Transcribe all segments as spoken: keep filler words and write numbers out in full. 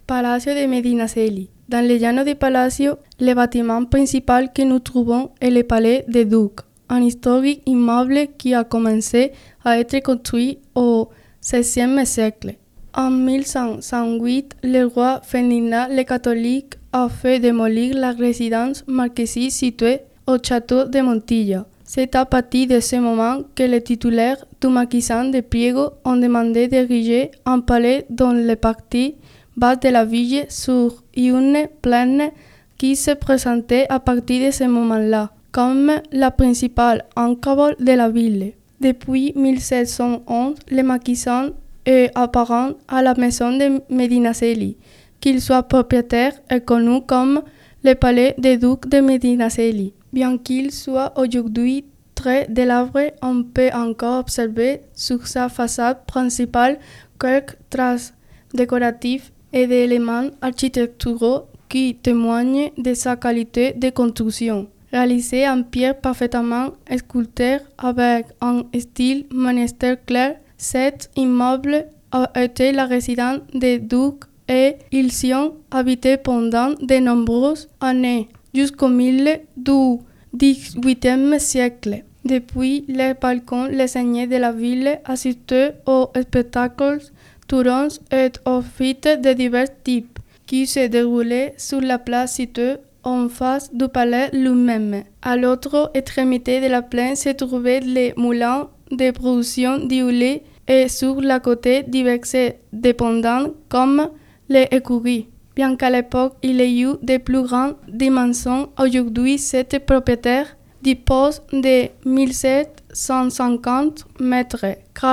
Palacio de Medinaceli. Dans le llano de Palacio, le bâtiment principal que nous trouvons est le palais des Ducs, un historique immeuble qui a commencé à être construit au seizième siècle. En mille cinq cent huit, le roi Ferdinand le Catholique a fait démolir la résidence marquesine située au château de Montilla. C'est à partir de ce moment que les titulaires du marquisat de Priego ont demandé d'ériger un palais dans le parti bas de la ville sur une plaine qui se présentait à partir de ce moment-là comme la principale enclave de la ville. Depuis mille sept cent onze, le marquisat est apparent à la maison de Medinaceli. Qu'il soit propriétaire est connu comme le palais des Ducs de Medinaceli. Bien qu'il soit aujourd'hui très délabré, on peut encore observer sur sa façade principale quelques traces décoratives et d'éléments architecturaux qui témoignent de sa qualité de construction. Réalisé en pierre parfaitement sculptée avec un style monastère clair, cet immeuble a été la résidence des ducs et ils y ont habité pendant de nombreuses années, jusqu'au milieu du dix-huitième siècle. Depuis les balcons, les aînés de la ville assistaient aux spectacles tournants et aux fêtes de divers types qui se déroulaient sur la place située en face du palais lui-même. À l'autre extrémité de la plaine se trouvaient les moulins de production du lait et sur la côté diverses dépendants comme les écuries. Bien qu'à l'époque il y ait eu de plus grandes dimensions, aujourd'hui cette propriétaire dispose de mille sept cent cinquante mètres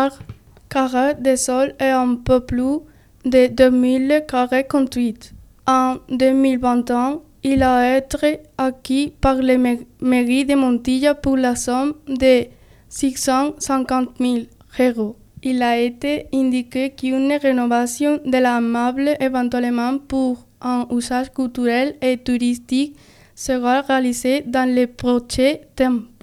carrés de sol et un peu plus de deux mille carrés construits. En deux mille vingt et un, il a été acquis par la mairie de Montilla pour la somme de six cent cinquante mille euros. Il a été indiqué qu'une rénovation de l'immeuble éventuellement pour un usage culturel et touristique sera réalisée dans les prochains temps.